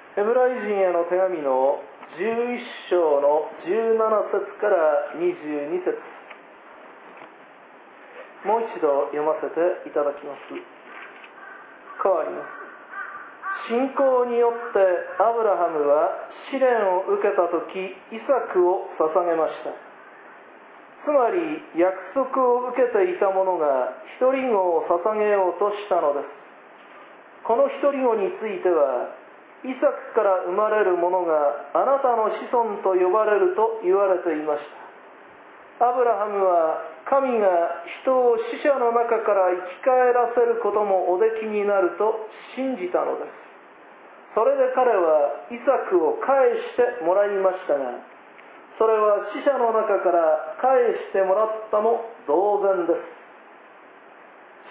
ヘブライ人への手紙の11章の17節から22節、もう一度読ませていただきます。変わります。信仰によってアブラハムは試練を受けたとき、イサクを捧げました。つまり約束を受けていた者が一人子を捧げようとしたのです。この一人子については、イサクから生まれる者があなたの子孫と呼ばれると言われていました。アブラハムは神が人を死者の中から生き返らせることもおできになると信じたのです。それで彼はイサクを返してもらいましたが、それは死者の中から返してもらったも同然です。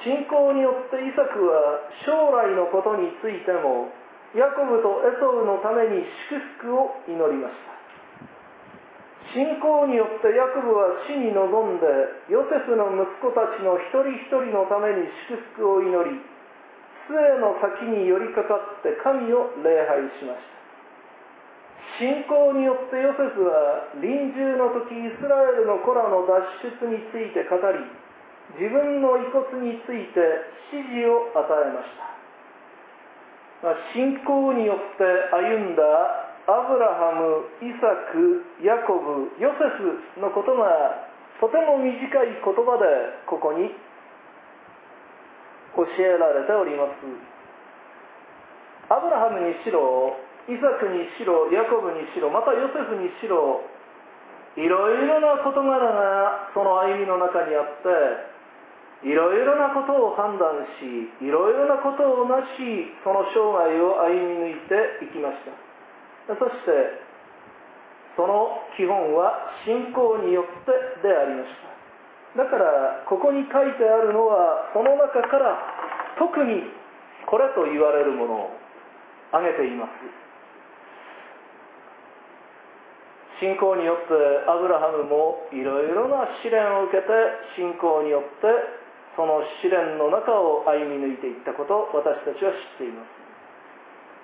信仰によってイサクは将来のことについてもヤコブとエソウのために祝福を祈りました。信仰によってヤコブは死に臨んでヨセフの息子たちの一人一人のために祝福を祈り、杖の先に寄りかかって神を礼拝しました。信仰によってヨセフは臨終の時イスラエルの子らの脱出について語り、自分の遺骨について指示を与えました。信仰によって歩んだアブラハム、イサク、ヤコブ、ヨセフのことがとても短い言葉でここに教えられております。アブラハムにしろ、イサクにしろ、ヤコブにしろ、またヨセフにしろ、いろいろな事柄がその歩みの中にあって、いろいろなことを判断し、いろいろなことをなし、その生涯を歩み抜いていきました。そしてその基本は信仰によってでありました。だからここに書いてあるのは、その中から特にこれと言われるものを挙げています。信仰によってアブラハムもいろいろな試練を受けて、信仰によってその試練の中を歩み抜いていったことを私たちは知っています。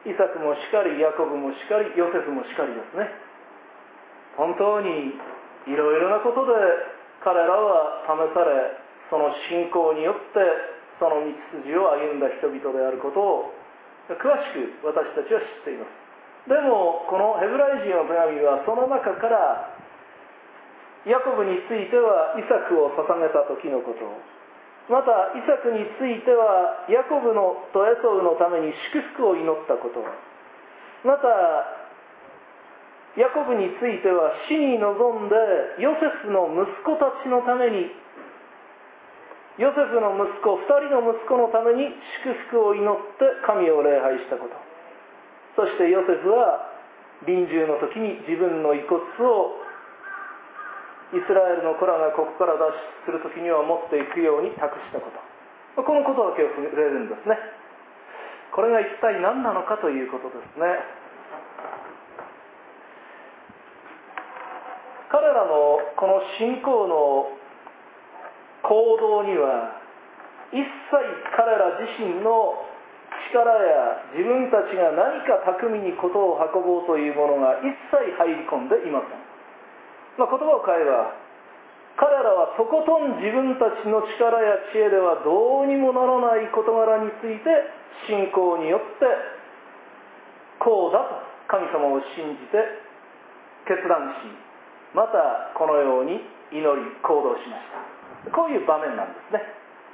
イサクもしかり、ヤコブもしかり、ヨセフもしかりですね。本当にいろいろなことで彼らは試され、その信仰によってその道筋を歩んだ人々であることを詳しく私たちは知っています。でもこのヘブライ人の手紙はその中からヤコブについてはイサクを捧げた時のこと、またイサクについてはヤコブのとエソウのために祝福を祈ったこと、またヤコブについては死に臨んでヨセフの息子たちのために、ヨセフの息子2人の息子のために祝福を祈って神を礼拝したこと、そしてヨセフは臨終の時に自分の遺骨をイスラエルの子らがここから脱出する時には持っていくように託したこと、このことだけを触れるんですね。これが一体何なのかということですね。彼らのこの信仰の行動には一切彼ら自身の力や自分たちが何か巧みに事を運ぼうというものが一切入り込んでいません。言葉を変えば、彼らはとことん自分たちの力や知恵ではどうにもならない事柄について信仰によってこうだと神様を信じて決断し、またこのように祈り行動しました。こういう場面なんですね。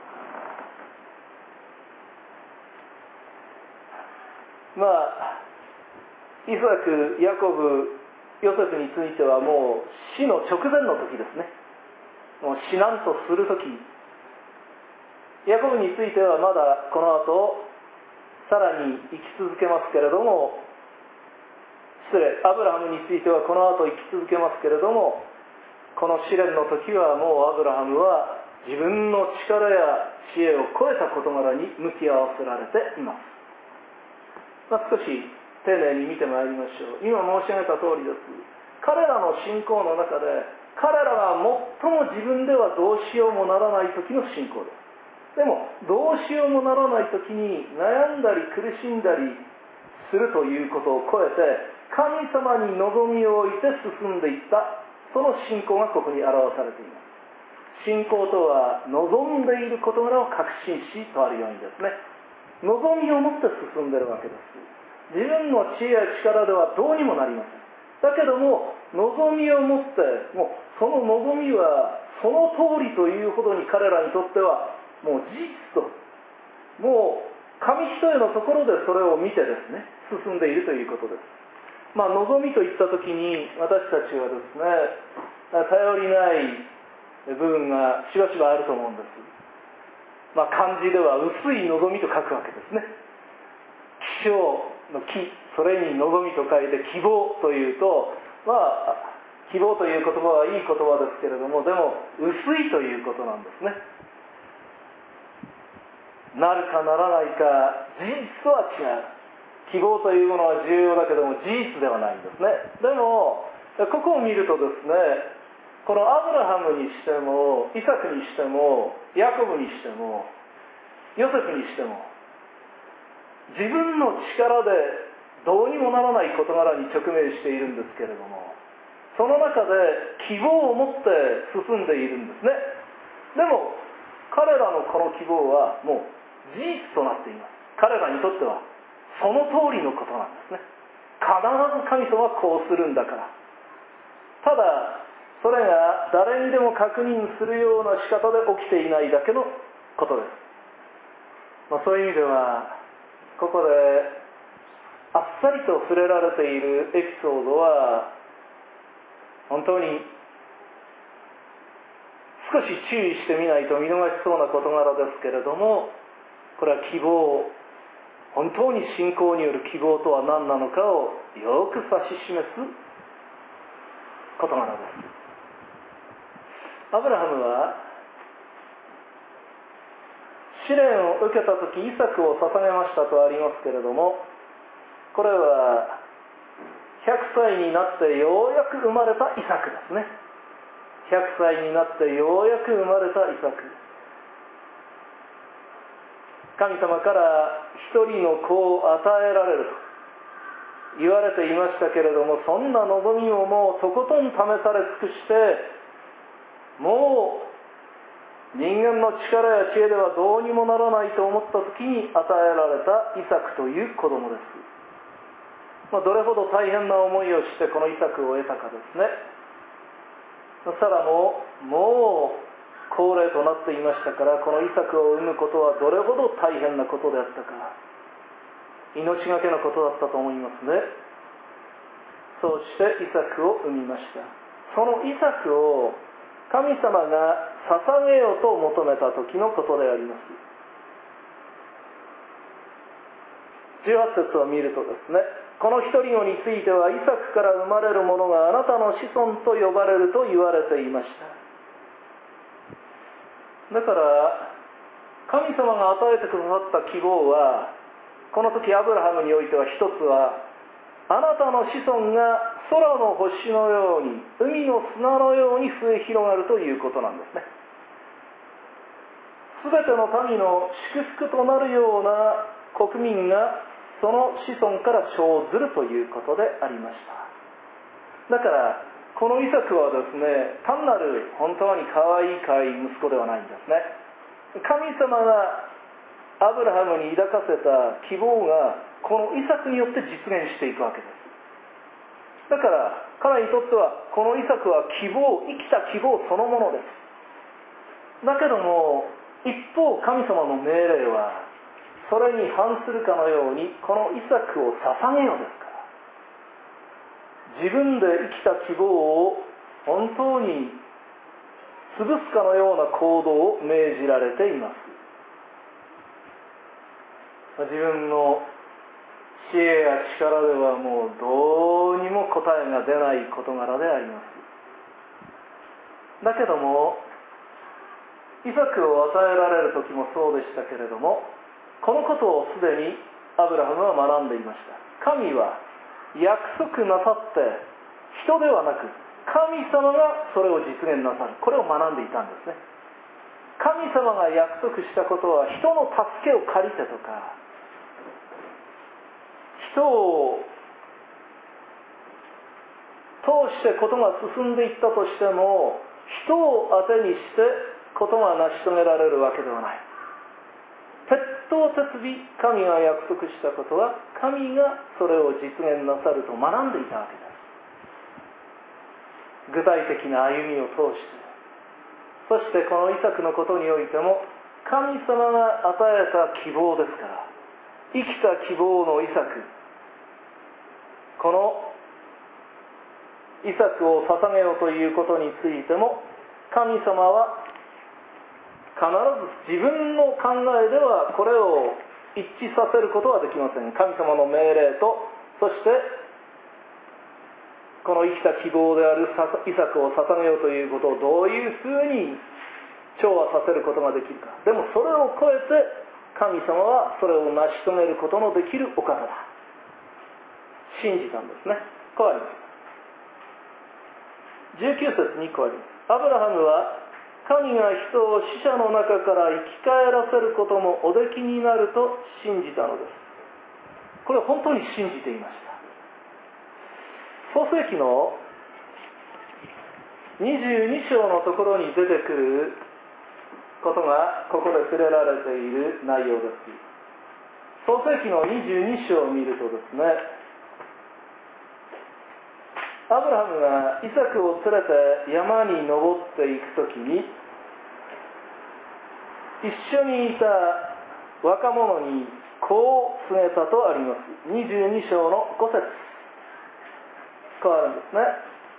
イサク、ヤコブ、ヨセフについてはもう死の直前の時ですね。もう死なんとする時、ヤコブについてはまだこの後さらに生き続けますけれども、アブラハムについてはこの後生き続けますけれども、この試練の時はもうアブラハムは自分の力や知恵を超えた事柄に向き合わせられています。少し丁寧に見てまいりましょう。今申し上げた通りです。彼らの信仰の中で、彼らが最も自分ではどうしようもならない時の信仰です。でもどうしようもならない時に悩んだり苦しんだりするということを超えて、神様に望みを置いて進んでいった、その信仰がここに表されています。信仰とは望んでいる事柄を確信しとあるようにですね、望みを持って進んでいるわけです。自分の知恵や力ではどうにもなりません。だけども望みを持って、もうその望みはその通りというほどに彼らにとってはもう事実と、もう紙一重のところでそれを見てですね、進んでいるということです。望みといったときに私たちはですね、頼りない部分がしばしばあると思うんです。漢字では薄い望みと書くわけですね。気象の気、それに望みと書いて希望というと、希望という言葉はいい言葉ですけれども、でも薄いということなんですね。なるかならないか、事実とは違う。希望というものは重要だけども事実ではないんですね。でもここを見るとですね、このアブラハムにしてもイサクにしてもヤコブにしてもヨセフにしても、自分の力でどうにもならない事柄に直面しているんですけれども、その中で希望を持って進んでいるんですね。でも彼らのこの希望はもう事実となっています。彼らにとってはその通りのことなんですね。必ず神様はこうするんだから。ただそれが誰にでも確認するような仕方で起きていないだけのことです。そういう意味ではここであっさりと触れられているエピソードは本当に少し注意してみないと見逃しそうな事柄ですけれども、これは希望、本当に信仰による希望とは何なのかをよく指し示す事柄です。アブラハムは試練を受けた時イサクを捧げましたとありますけれども、これは100歳になってようやく生まれたイサクですね。100歳になってようやく生まれたイサク。神様から一人の子を与えられると言われていましたけれども、そんな望みをもうとことん試され尽くして、もう人間の力や知恵ではどうにもならないと思った時に与えられたイサクという子供です。どれほど大変な思いをしてこのイサクを得たかですね。そしたらもう高齢となっていましたから、このイサクを産むことはどれほど大変なことであったか、命がけのことだったと思いますね。そうしてイサクを産みました。そのイサクを神様が捧げようと求めた時のことであります。18節を見るとですね、この一人子についてはイサクから生まれるものがあなたの子孫と呼ばれると言われていました。だから神様が与えてくださった希望は、この時アブラハムにおいては一つは、あなたの子孫が空の星のように海の砂のように増え広がるということなんですね。すべての民の祝福となるような国民がその子孫から生ずるということでありました。だからこのイサクはですね、単なる本当に可愛い息子ではないんですね。神様がアブラハムに抱かせた希望がこのイサクによって実現していくわけです。だから彼にとってはこのイサクは希望、生きた希望そのものです。だけども一方神様の命令はそれに反するかのように、このイサクを捧げよですから、自分で生きた希望を本当に潰すかのような行動を命じられています。自分の知恵や力ではもうどうにも答えが出ない事柄であります。だけどもイサクを与えられる時もそうでしたけれども、このことをすでにアブラハムは学んでいました。神は約束なさって人ではなく神様がそれを実現なさる、これを学んでいたんですね。神様が約束したことは人の助けを借りてとか、 人を通して事が進んでいったとしても、人を当てにして事が成し遂げられるわけではない。鉄頭鉄尾、神が約束したことは神がそれを実現なさると学んでいたわけです。具体的な歩みを通して、そしてこのイサクのことにおいても神様が与えた希望ですから、生きた希望のイサク、このイサクを捧げようということについても、神様は必ず自分の考えではこれを一致させることはできません。神様の命令と、そしてこの生きた希望であるイサクを捧げようということをどういうふうに調和させることができるか。でもそれを超えて神様はそれを成し遂げることのできるお方だ、信じたんですね。こうあります。19節にこうあります。アブラハムは神が人を死者の中から生き返らせることもおできになると信じたのです。これは本当に信じていました。創世記の22章のところに出てくることがここで触れられている内容です。創世記の22章を見るとですね、アブラハムがイサクを連れて山に登っていくときに、一緒にいた若者にこう告げたとあります。22章の5節、こうあるんですね。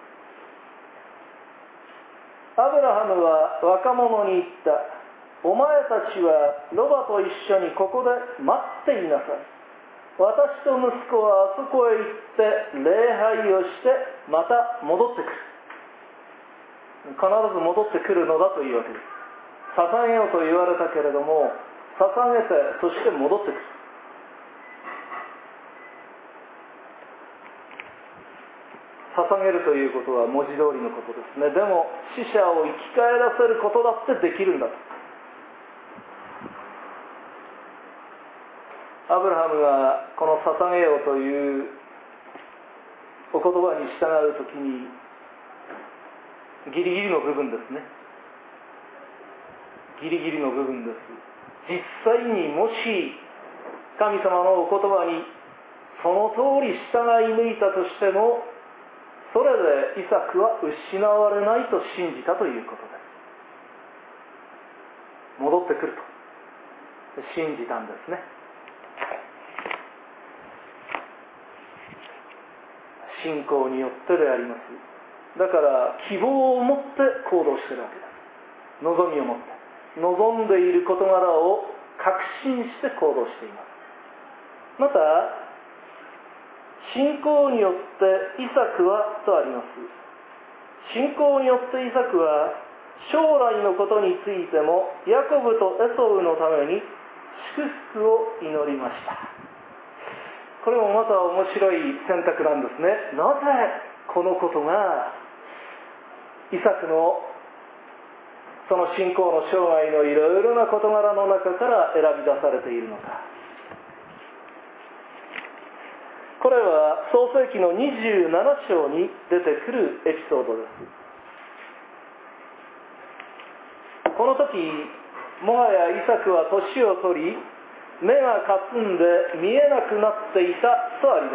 アブラハムは若者に言った。お前たちはロバと一緒にここで待っていなさい。私と息子はあそこへ行って礼拝をしてまた戻ってくる。必ず戻ってくるのだというわけです。捧げようと言われたけれども、捧げてそして戻ってくる。捧げるということは文字通りのことですね。でも死者を生き返らせることだってできるんだと。アブラハムがこの捧げようというお言葉に従うときに、ギリギリの部分ですね。ギリギリの部分です。実際にもし神様のお言葉にその通り従い抜いたとしても、それでイサクは失われないと信じたということです。戻ってくると信じたんですね。信仰によってであります。だから希望を持って行動しているわけです。望みを持って、望んでいる事柄を確信して行動しています。また信仰によってイサクはとあります。信仰によってイサクは将来のことについてもヤコブとエソウのために祝福を祈りました。これもまた面白い選択なんですね。なぜこのことがイサクのその信仰の生涯のいろいろな事柄の中から選び出されているのか。これは創世記の27章に出てくるエピソードです。この時もはやイサクは年を取り、目がかすんで見えなくなっていたとあります。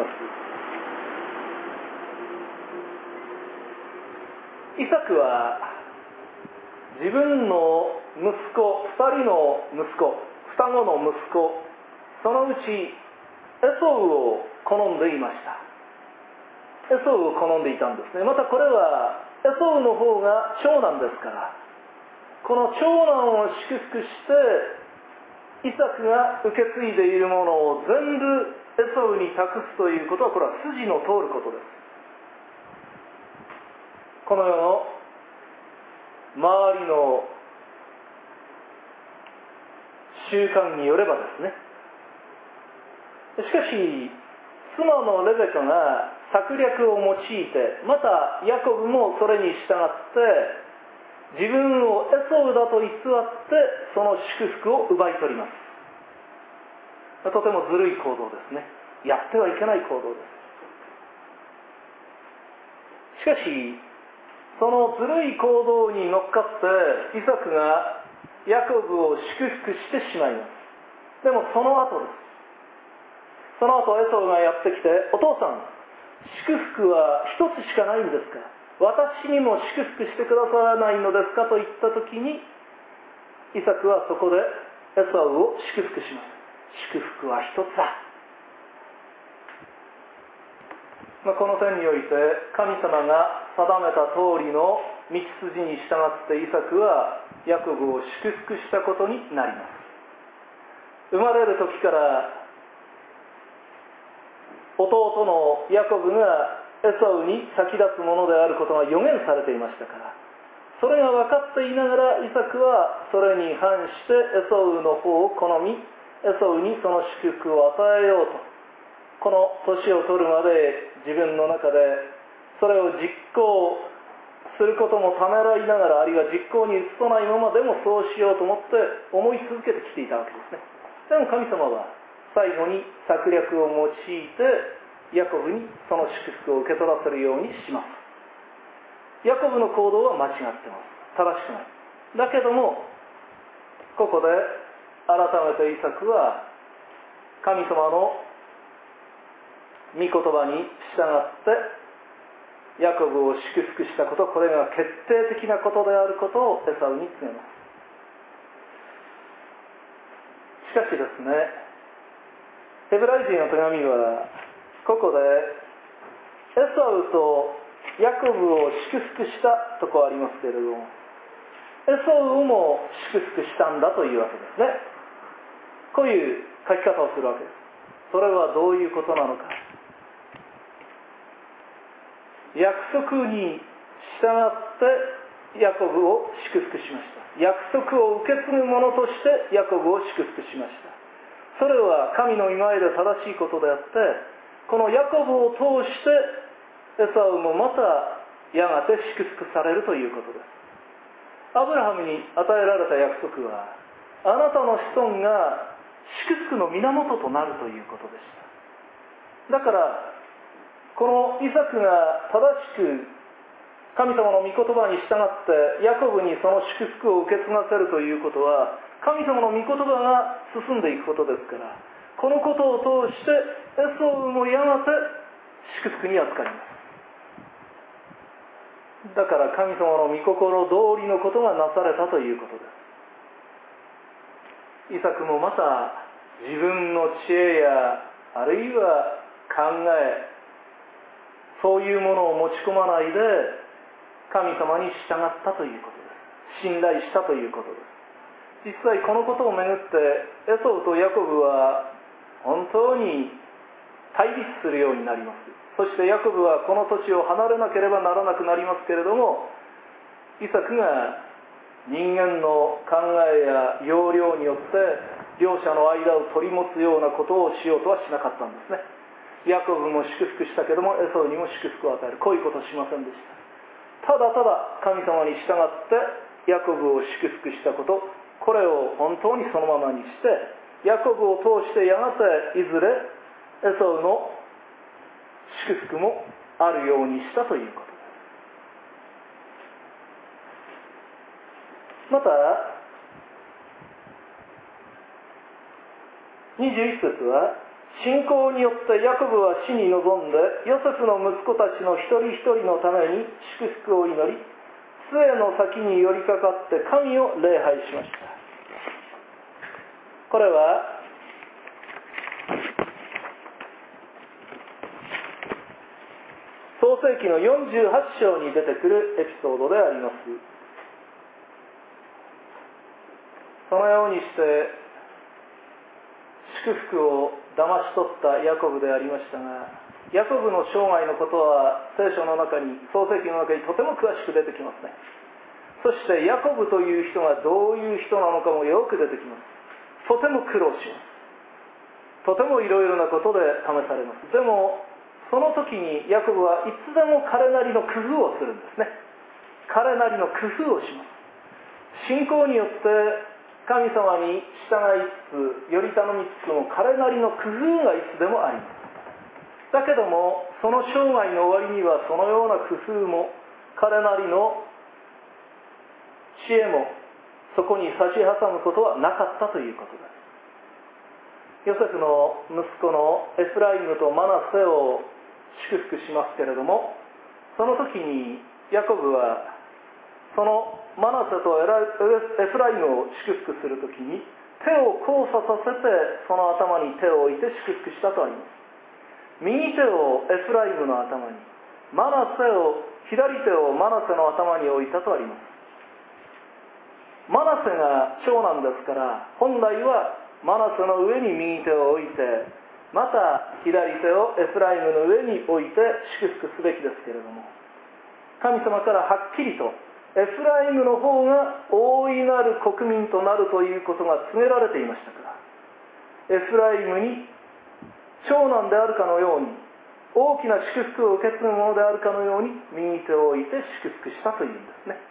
イサクは自分の息子、2人の息子、双子の息子、そのうちエソウを好んでいました。エソウを好んでいたんですね。またこれはエソウの方が長男ですから、この長男を祝福してイサクが受け継いでいるものを全部エソウに託すということは、これは筋の通ることです。この世の周りの習慣によればですね。しかし妻のレベカが策略を用いて、またヤコブもそれに従って自分をエソウだと偽ってその祝福を奪い取ります。とてもずるい行動ですね。 やってはいけない行動です。しかしそのずるい行動に乗っかってイサクがヤコブを祝福してしまいます。でもその後です。その後エサウがやってきて、お父さん、祝福は一つしかないんですか、私にも祝福してくださらないのですかと言った時に、イサクはそこでエサウを祝福します。祝福は一つだ。この点において神様が定めた通りの道筋に従ってイサクはヤコブを祝福したことになります。生まれる時から弟のヤコブがエサウに先立つものであることが予言されていましたから、それが分かっていながらイサクはそれに反してエサウの方を好み、エサウにその祝福を与えようと、この年を取るまで自分の中でそれを実行することもためらいながら、あるいは実行に移さないままでもそうしようと思って思い続けてきていたわけですね。でも神様は最後に策略を用いてヤコブにその祝福を受け取らせるようにします。ヤコブの行動は間違ってます。正しくない。だけどもここで改めてイサクは神様の御言葉に従ってヤコブを祝福したこと、これが決定的なことであることをエサウに告げます。しかしですね、ヘブライ人の手紙はここでエサウとヤコブを祝福したとこありますけれども、エサウも祝福したんだというわけですね。こういう書き方をするわけです。それはどういうことなのか。約束に従ってヤコブを祝福しました。約束を受け継ぐ者としてヤコブを祝福しました。それは神の御前で正しいことであって、このヤコブを通してエサウもまたやがて祝福されるということです。アブラハムに与えられた約束は、あなたの子孫が祝福の源となるということでした。だからこのイサクが正しく神様の御言葉に従ってヤコブにその祝福を受け継がせるということは、神様の御言葉が進んでいくことですから、このことを通してエサウもやがて祝福に預かります。だから神様の御心通りのことがなされたということです。イサクもまた自分の知恵やあるいは考え、そういうものを持ち込まないで神様に従ったということです。信頼したということです。実際このことをめぐってエサウとヤコブは本当に対立するようになります。そしてヤコブはこの土地を離れなければならなくなりますけれども、イサクが人間の考えや要領によって両者の間を取り持つようなことをしようとはしなかったんですね。ヤコブも祝福したけどもエサウにも祝福を与える、こういうことをしませんでした。ただただ神様に従ってヤコブを祝福したこと、これを本当にそのままにしてヤコブを通してやがていずれエサウの祝福もあるようにしたということです。また21節は、信仰によってヤコブは死に臨んでヨセフの息子たちの一人一人のために祝福を祈り、杖の先に寄りかかって神を礼拝しました。これは創世記の48章に出てくるエピソードであります。そのようにして祝福を騙し取ったヤコブでありましたが、ヤコブの生涯のことは聖書の中に、創世記の中にとても詳しく出てきますね。そしてヤコブという人がどういう人なのかもよく出てきます。とても苦労します。とてもいろいろなことで試されます。でもその時にヤコブはいつでも彼なりの工夫をするんですね。彼なりの工夫をします。信仰によって神様に従いつつ、より頼みつつも彼なりの工夫がいつでもあります。 だけどもその生涯の終わりにはそのような工夫も彼なりの知恵もそこに差し挟むことはなかったということです。ヨセフの息子のエフライムとマナセを祝福しますけれども、その時にヤコブはそのマナセとエフライムを祝福する時に手を交差させてその頭に手を置いて祝福したとあります。右手をエフライムの頭に、左手をマナセの頭に置いたとあります。マナセが長男ですから、本来はマナセの上に右手を置いて、また左手をエフライムの上に置いて祝福すべきですけれども、神様からはっきりとエフライムの方が大いなる国民となるということが告げられていましたから、エフライムに長男であるかのように、大きな祝福を受け継ぐものであるかのように右手を置いて祝福したというんですね。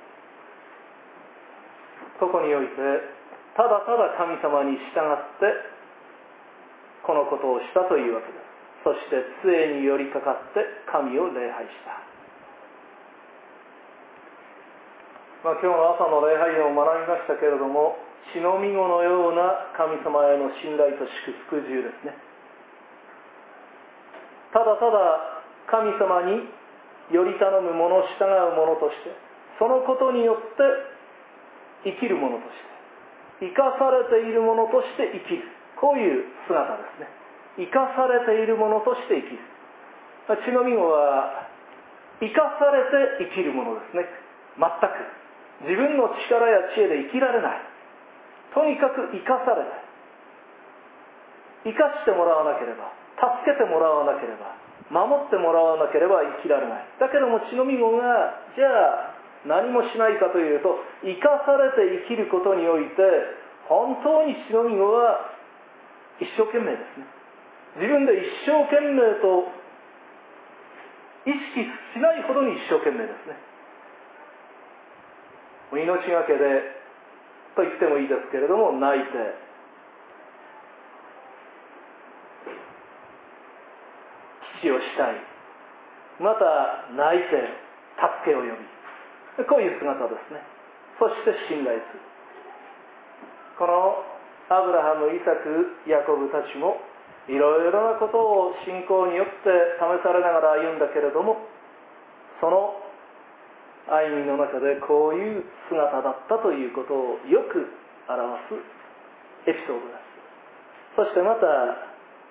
ここにおいてただただ神様に従ってこのことをしたというわけです。そして杖に寄りかかって神を礼拝した。今日の朝の礼拝でも学びましたけれども、血のみ子のような神様への信頼と祝福中ですね。ただただ神様により頼む者、従う者として、そのことによって生きる者として、生かされている者として生きる、こういう姿ですね。生かされている者として生きる。血のみ子は生かされて生きる者ですね。全く自分の力や知恵で生きられない。とにかく生かされて、生かしてもらわなければ、助けてもらわなければ、守ってもらわなければ生きられない。だけども血のみ子がじゃあ何もしないかというと、生かされて生きることにおいて本当に血のみ子は一生懸命ですね。自分で一生懸命と意識しないほどに一生懸命ですね。命がけでと言ってもいいですけれども、泣いて父をしたい、また泣いて助けを呼び、こういう姿ですね。そして信頼する。このアブラハム、イサク、ヤコブたちもいろいろなことを信仰によって試されながら歩んだけれども、その歩みの中でこういう姿だったということをよく表すエピソードです。そしてまた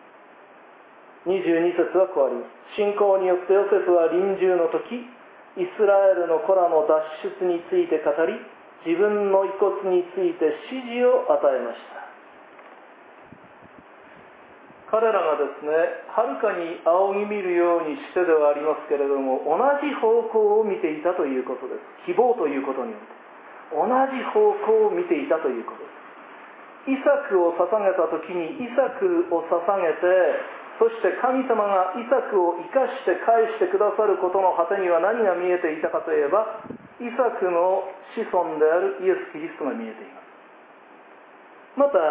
22節はこうあります。信仰によってヨセフは臨終の時、イスラエルの子らの脱出について語り、自分の遺骨について指示を与えました。彼らがですね、はるかに仰ぎ見るようにしてではありますけれども、同じ方向を見ていたということです。希望ということによって同じ方向を見ていたということです。イサクを捧げた時にイサクを捧げて、そして神様がイサクを生かして返してくださることの果てには何が見えていたかといえば、イサクの子孫であるイエス・キリストが見えています。また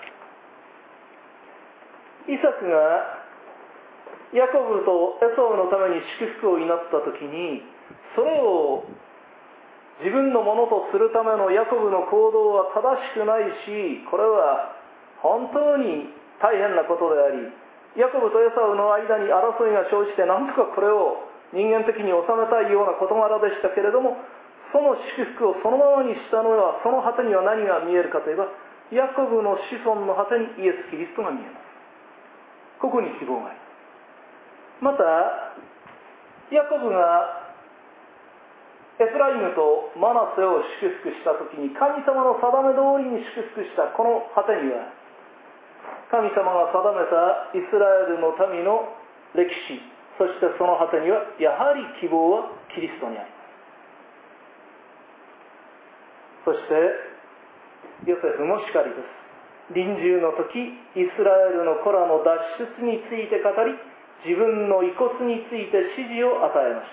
イサクがヤコブとエソウのために祝福を祈った時に、それを自分のものとするためのヤコブの行動は正しくないし、これは本当に大変なことであり、ヤコブとエサウの間に争いが生じて、なんとかこれを人間的に収めたいような事柄でしたけれども、その祝福をそのままにしたのは、その果てには何が見えるかといえば、ヤコブの子孫の果てにイエス・キリストが見えます。ここに希望があります。またヤコブがエフライムとマナセを祝福したときに、神様の定め通りに祝福したこの果てには、神様が定めたイスラエルの民の歴史、そしてその果てにはやはり希望はキリストにあります。そしてヨセフもしかりです。臨終の時、イスラエルの子らの脱出について語り、自分の遺骨について指示を与えました。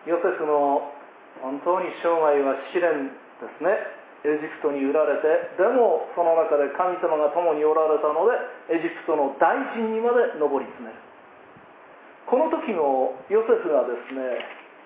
ヨセフの本当に生涯は試練ですね。エジプトに売られて、でもその中で神様が共におられたので、エジプトの大臣にまで上り詰める。 この時のヨセフがですね、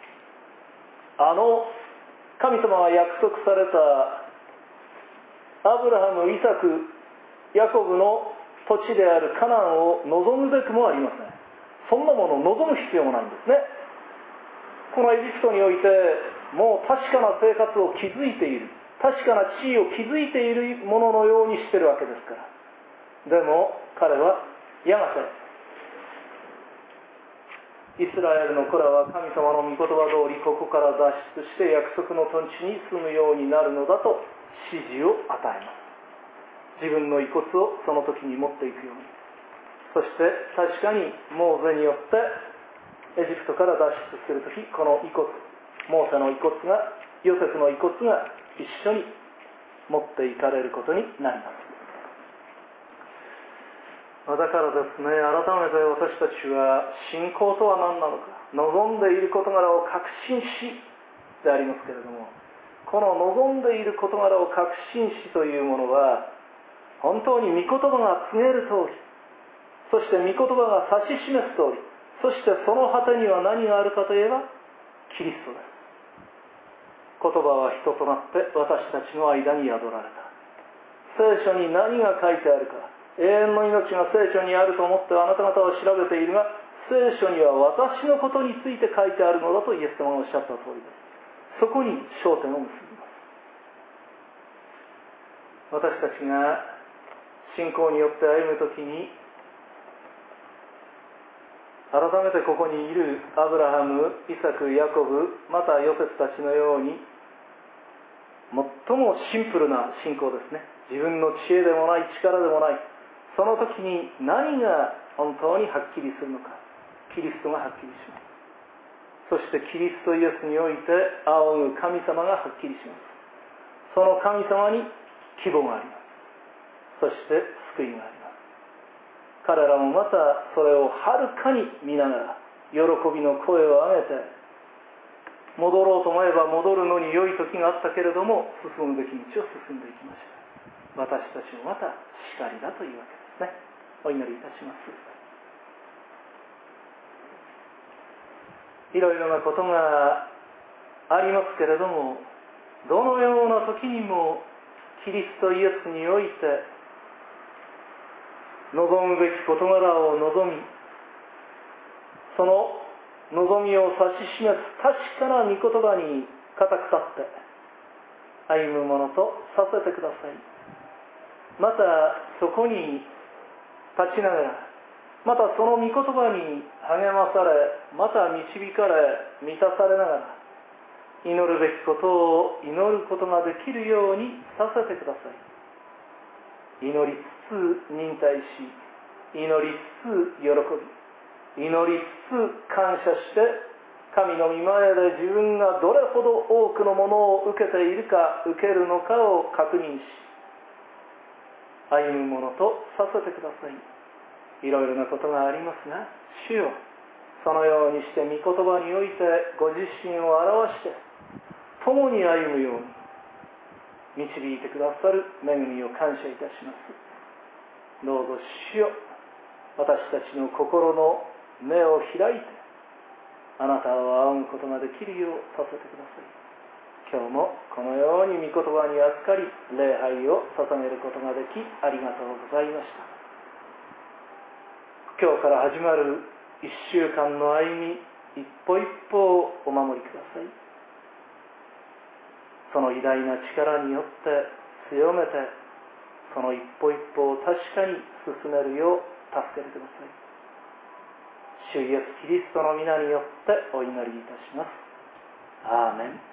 神様が約束されたアブラハム、イサク、ヤコブの土地であるカナンを望むべくもありません。そんなものを望む必要もないんですね。このエジプトにおいてもう確かな生活を築いている、確かな地位を築いているもののようにしてるわけですから。でも彼はやがてイスラエルの子らは神様の御言葉通りここから脱出して約束の土地に住むようになるのだと指示を与えます。自分の遺骨をその時に持っていくように。そして確かにモーゼによってエジプトから脱出する時、この遺骨、モーセの遺骨が、ヨセフの遺骨が一緒に持っていかれることになります。だからですね、改めて私たちは信仰とは何なのか、望んでいる事柄を確信しでありますけれども、この望んでいる事柄を確信しというものは本当に御言葉が告げる通り、そして御言葉が指し示す通り、そしてその果てには何があるかといえばキリストです。言葉は人となって私たちの間に宿られた。聖書に何が書いてあるか、永遠の命が聖書にあると思ってあなた方は調べているが、聖書には私のことについて書いてあるのだとイエス様がおっしゃった通りです。そこに焦点を結びます。私たちが信仰によって歩むときに、改めてここにいるアブラハム、イサク、ヤコブ、またヨセフたちのように最もシンプルな信仰ですね。自分の知恵でもない、力でもない、その時に何が本当にはっきりするのか、キリストがはっきりします。そしてキリストイエスにおいて仰ぐ神様がはっきりします。その神様に希望があります。そして救いがあります。彼らもまたそれをはるかに見ながら喜びの声を上げて、戻ろうと思えば戻るのに良い時があったけれども進むべき道を進んでいきました。私たちもまたしかりだというわけですね。お祈りいたします。いろいろなことがありますけれども、どのような時にもキリストイエスにおいて望むべき事柄を望み、その望みを指し示す確かな御言葉に固く立って歩むものとさせてください。またそこに立ちながら、またその御言葉に励まされ、また導かれ、満たされながら祈るべきことを祈ることができるようにさせてください。祈りつつ忍耐し、祈りつつ喜び、祈りつつ感謝して、神の御前で自分がどれほど多くのものを受けているか、受けるのかを確認し、歩むものとさせてください。いろいろなことがありますが、主よ、そのようにして御言葉においてご自身を表して共に歩むように導いてくださる恵みを感謝いたします。どうぞ主よ、私たちの心の目を開いてあなたを仰ぐことができるようさせてください。今日もこのように御言葉に預かり礼拝を捧げることができありがとうございました。今日から始まる1週間の歩み、一歩一歩をお守りください。その偉大な力によって強めて、その一歩一歩を確かに進めるよう助けてください。主イエスキリストの皆によってお祈りいたします。アーメン。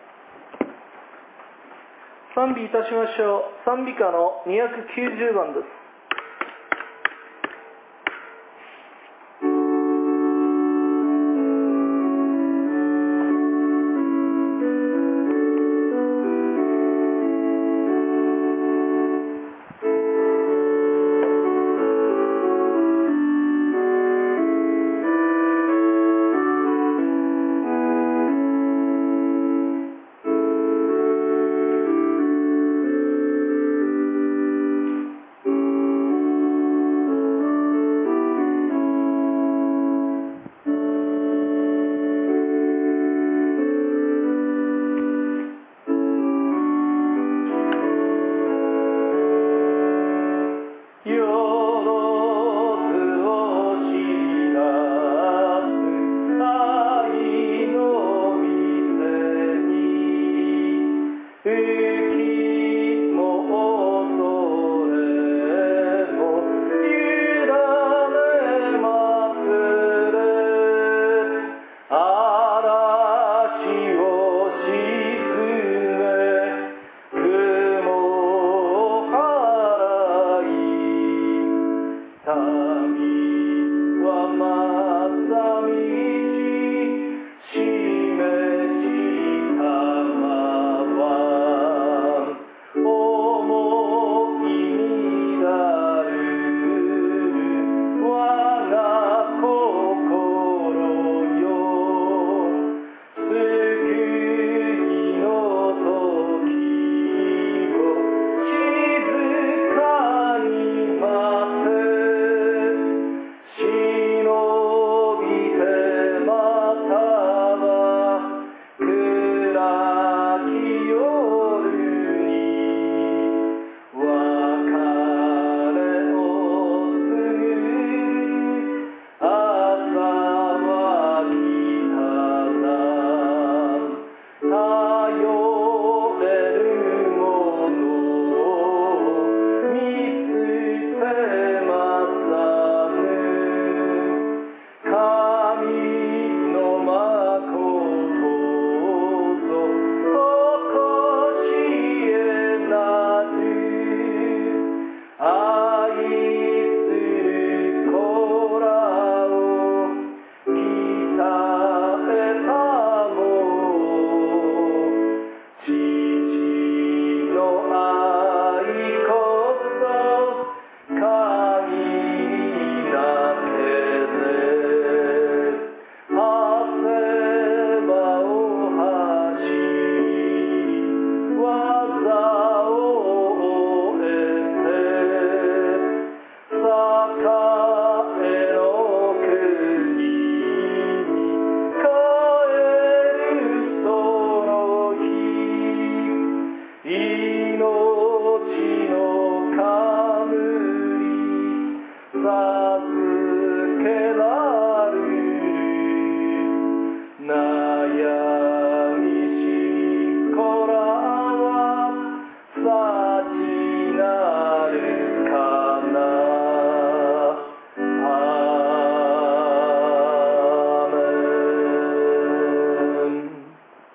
賛美いたしましょう。賛美歌の290番です。